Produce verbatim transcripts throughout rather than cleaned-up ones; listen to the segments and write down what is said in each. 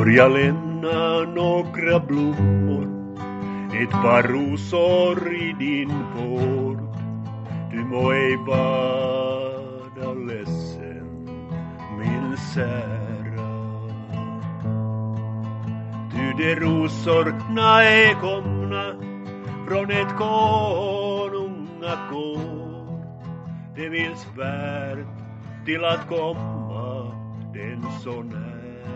börja lämna några blommor, ett par rosor i din port. Du må ej vara ledsen, min kära. Du, de rosorna är komna från ett konungakår. Det vill svärd till att komma den så nära.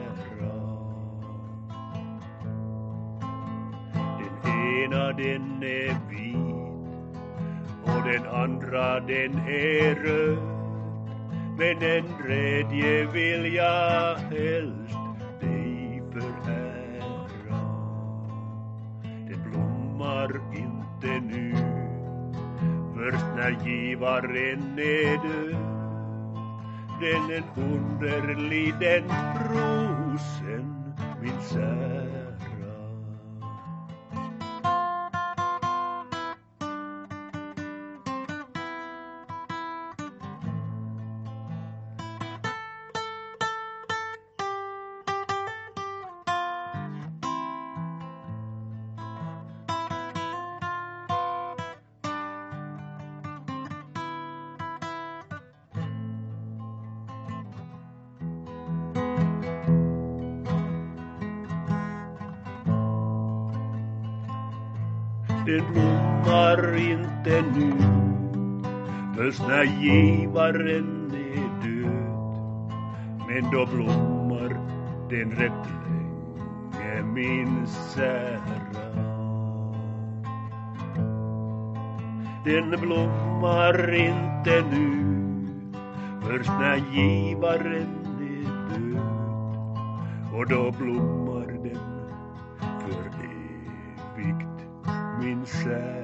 Den ena den är vit och den andra den är röd, men den tredje vill jag helst dig förära. Den blommar inte nu, först när givaren är död. Den är underlig den rosen, min kära. Den blommar inte nu, först när givaren är död. Men då blommar den rätt länge, min kära. Den blommar inte nu, först när givaren är död. Och då blommar den för evigt, min kära.